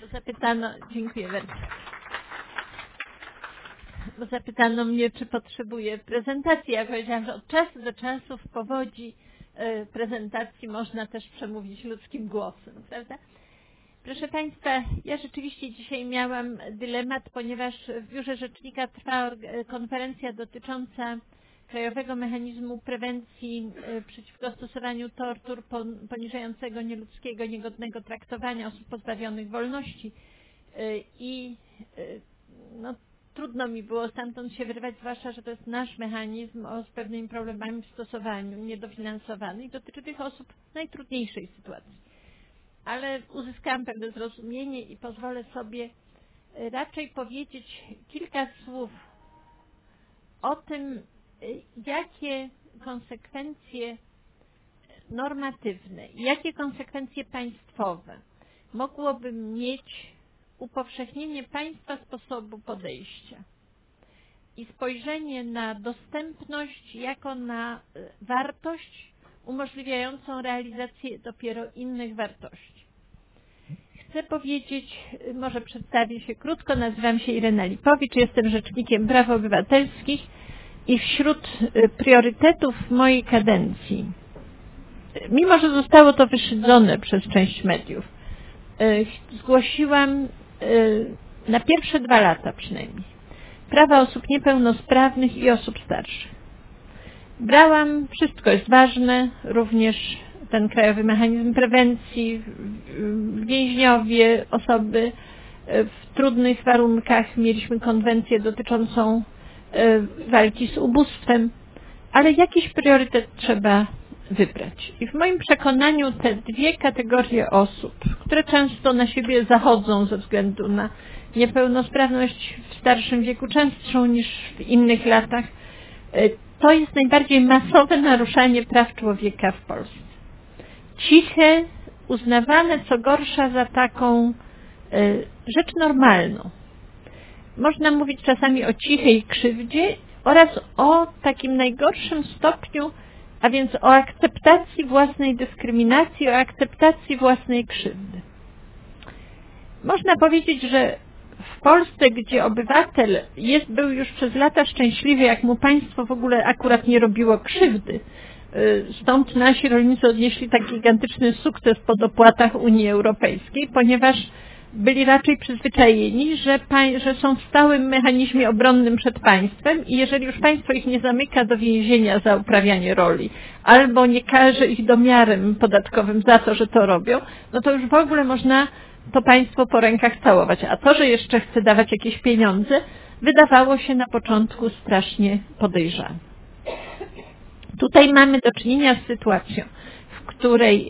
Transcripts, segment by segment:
Dziękuję bardzo. Bo zapytano mnie, czy potrzebuję prezentacji. Ja powiedziałam, że od czasu do czasu w powodzi prezentacji można też przemówić ludzkim głosem, prawda? Proszę Państwa, ja rzeczywiście dzisiaj miałam dylemat, ponieważ w Biurze Rzecznika trwa konferencja dotycząca Krajowego Mechanizmu Prewencji przeciwko stosowaniu tortur, poniżającego, nieludzkiego, niegodnego traktowania osób pozbawionych wolności i trudno mi było stamtąd się wyrwać, zwłaszcza, że to jest nasz mechanizm z pewnymi problemami w stosowaniu, niedofinansowany i dotyczy tych osób w najtrudniejszej sytuacji. Ale uzyskałam pewne zrozumienie i pozwolę sobie raczej powiedzieć kilka słów o tym, jakie konsekwencje normatywne, jakie konsekwencje państwowe mogłoby mieć upowszechnienie państwa sposobu podejścia i spojrzenie na dostępność jako na wartość umożliwiającą realizację dopiero innych wartości. Chcę powiedzieć, może przedstawię się krótko, nazywam się Irena Lipowicz, jestem Rzecznikiem Praw Obywatelskich i wśród priorytetów mojej kadencji, mimo że zostało to wyszydzone przez część mediów, zgłosiłam na pierwsze 2 lata przynajmniej prawa osób niepełnosprawnych i osób starszych. Brałam, wszystko jest ważne, również ten Krajowy Mechanizm Prewencji, więźniowie, osoby w trudnych warunkach, mieliśmy konwencję dotyczącą walki z ubóstwem, ale jakiś priorytet trzeba wybrać. I w moim przekonaniu te 2 kategorie osób, które często na siebie zachodzą ze względu na niepełnosprawność w starszym wieku, częstszą niż w innych latach, to jest najbardziej masowe naruszanie praw człowieka w Polsce. Ciche, uznawane co gorsza za taką rzecz normalną. Można mówić czasami o cichej krzywdzie oraz o takim najgorszym stopniu, a więc o akceptacji własnej dyskryminacji, o akceptacji własnej krzywdy. Można powiedzieć, że w Polsce, gdzie obywatel był już przez lata szczęśliwy, jak mu państwo w ogóle akurat nie robiło krzywdy, stąd nasi rolnicy odnieśli tak gigantyczny sukces po dopłatach Unii Europejskiej, ponieważ byli raczej przyzwyczajeni, że są w stałym mechanizmie obronnym przed państwem i jeżeli już państwo ich nie zamyka do więzienia za uprawianie roli, albo nie karze ich domiarem podatkowym za to, że to robią, no to już w ogóle można to państwo po rękach całować. A to, że jeszcze chce dawać jakieś pieniądze, wydawało się na początku strasznie podejrzane. Tutaj mamy do czynienia z sytuacją, w której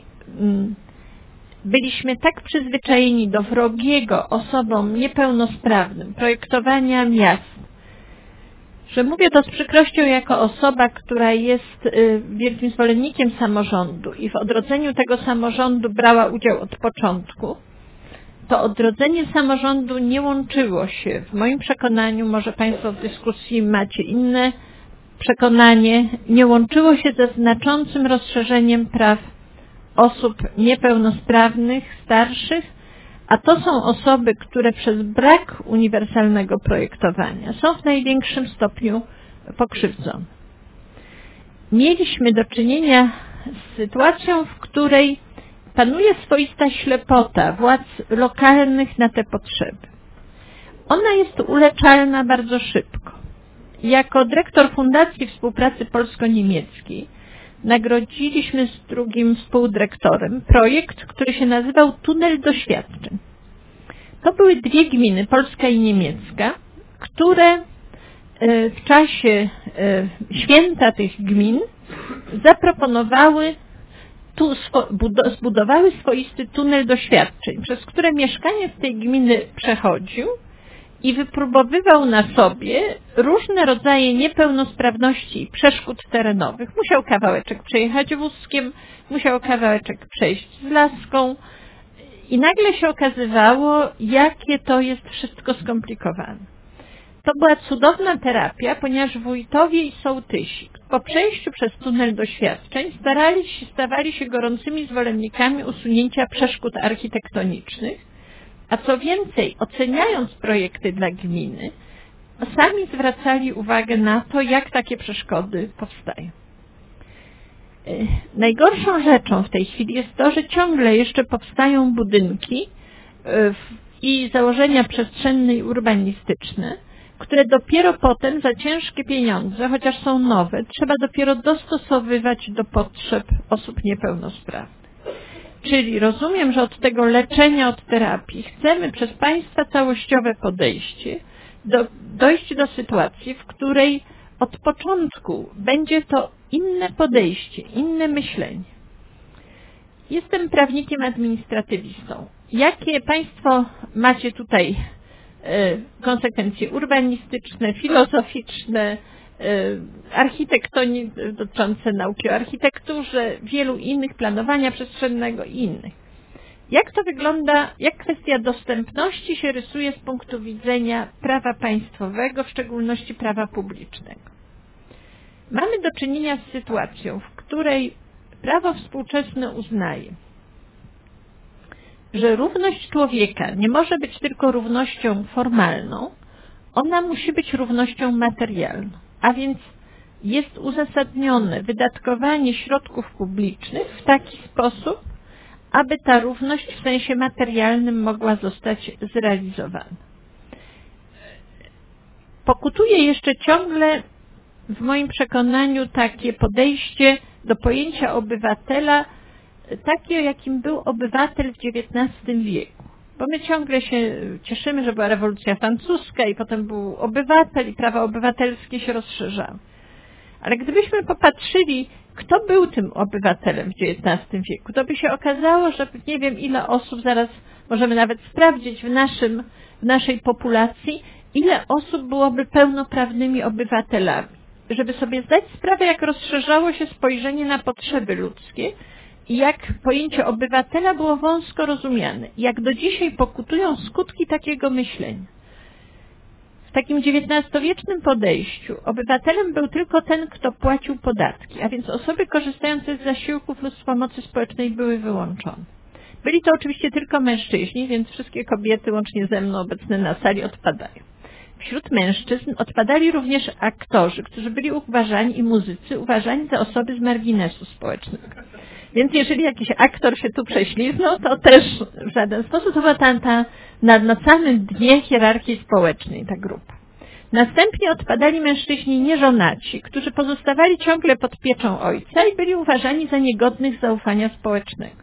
byliśmy tak przyzwyczajeni do wrogiego osobom niepełnosprawnym projektowania miast, że mówię to z przykrością jako osoba, która jest wielkim zwolennikiem samorządu i w odrodzeniu tego samorządu brała udział od początku. To odrodzenie samorządu nie łączyło się, w moim przekonaniu, może Państwo w dyskusji macie inne przekonanie, nie łączyło się ze znaczącym rozszerzeniem praw osób niepełnosprawnych, starszych, a to są osoby, które przez brak uniwersalnego projektowania są w największym stopniu pokrzywdzone. Mieliśmy do czynienia z sytuacją, w której panuje swoista ślepota władz lokalnych na te potrzeby. Ona jest uleczalna bardzo szybko. Jako dyrektor Fundacji Współpracy Polsko-Niemieckiej nagrodziliśmy z drugim współdyrektorem projekt, który się nazywał Tunel Doświadczeń. To były 2 gminy, polska i niemiecka, które w czasie święta tych gmin zaproponowały, zbudowały swoisty tunel doświadczeń, przez które mieszkaniec tej gminy przechodził i wypróbowywał na sobie różne rodzaje niepełnosprawności i przeszkód terenowych. Musiał kawałeczek przejechać wózkiem, musiał kawałeczek przejść z laską i nagle się okazywało, jakie to jest wszystko skomplikowane. To była cudowna terapia, ponieważ wójtowie i sołtysi po przejściu przez tunel doświadczeń stawali się gorącymi zwolennikami usunięcia przeszkód architektonicznych A co więcej, oceniając projekty dla gminy, sami zwracali uwagę na to, jak takie przeszkody powstają. Najgorszą rzeczą w tej chwili jest to, że ciągle jeszcze powstają budynki i założenia przestrzenne i urbanistyczne, które dopiero potem za ciężkie pieniądze, chociaż są nowe, trzeba dopiero dostosowywać do potrzeb osób niepełnosprawnych. Czyli rozumiem, że od tego leczenia, od terapii chcemy przez państwa całościowe podejście dojść do sytuacji, w której od początku będzie to inne podejście, inne myślenie. Jestem prawnikiem administratywistą. Jakie Państwo macie tutaj konsekwencje urbanistyczne, filozoficzne, dotyczące nauki o architekturze, wielu innych, planowania przestrzennego i innych. Jak to wygląda, jak kwestia dostępności się rysuje z punktu widzenia prawa państwowego, w szczególności prawa publicznego? Mamy do czynienia z sytuacją, w której prawo współczesne uznaje, że równość człowieka nie może być tylko równością formalną, ona musi być równością materialną, a więc jest uzasadnione wydatkowanie środków publicznych w taki sposób, aby ta równość w sensie materialnym mogła zostać zrealizowana. Pokutuje jeszcze ciągle w moim przekonaniu takie podejście do pojęcia obywatela, takie jakim był obywatel w XIX wieku. Bo my ciągle się cieszymy, że była rewolucja francuska i potem był obywatel i prawa obywatelskie się rozszerzały. Ale gdybyśmy popatrzyli, kto był tym obywatelem w XIX wieku, to by się okazało, że nie wiem ile osób, zaraz możemy nawet sprawdzić w naszej populacji, ile osób byłoby pełnoprawnymi obywatelami. Żeby sobie zdać sprawę, jak rozszerzało się spojrzenie na potrzeby ludzkie i jak pojęcie obywatela było wąsko rozumiane. Jak do dzisiaj pokutują skutki takiego myślenia. W takim XIX-wiecznym podejściu obywatelem był tylko ten, kto płacił podatki, a więc osoby korzystające z zasiłków lub z pomocy społecznej były wyłączone. Byli to oczywiście tylko mężczyźni, więc wszystkie kobiety, łącznie ze mną obecne na sali, odpadają. Wśród mężczyzn odpadali również aktorzy, którzy byli uważani i muzycy uważani za osoby z marginesu społecznego. Więc jeżeli jakiś aktor się tu prześliznął, to też w żaden sposób to była ta na samym dnie hierarchii społecznej ta grupa. Następnie odpadali mężczyźni nieżonaci, którzy pozostawali ciągle pod pieczą ojca i byli uważani za niegodnych zaufania społecznego.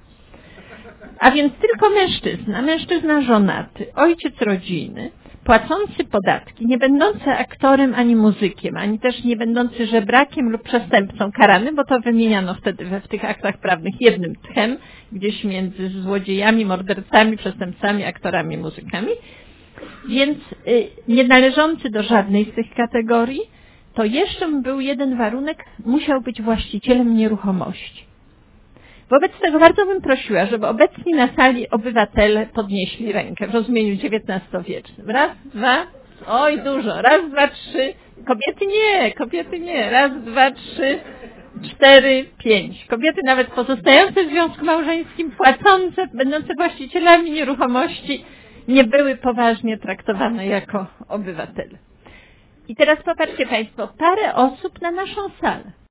A więc tylko mężczyzna żonaty, ojciec rodziny, płacący podatki, nie będący aktorem ani muzykiem, ani też nie będący żebrakiem lub przestępcą karany, bo to wymieniano wtedy w tych aktach prawnych jednym tchem, gdzieś między złodziejami, mordercami, przestępcami, aktorami, muzykami. Więc nie należący do żadnej z tych kategorii, to jeszcze był jeden warunek, musiał być właścicielem nieruchomości. Wobec tego bardzo bym prosiła, żeby obecni na sali obywatele podnieśli rękę w rozumieniu XIX-wiecznym. Raz, dwa, oj dużo, raz, dwa, trzy. Kobiety nie. Raz, dwa, trzy, 4, 5. Kobiety nawet pozostające w związku małżeńskim, płacące, będące właścicielami nieruchomości, nie były poważnie traktowane jako obywatele. I teraz popatrzcie Państwo, parę osób na naszą salę.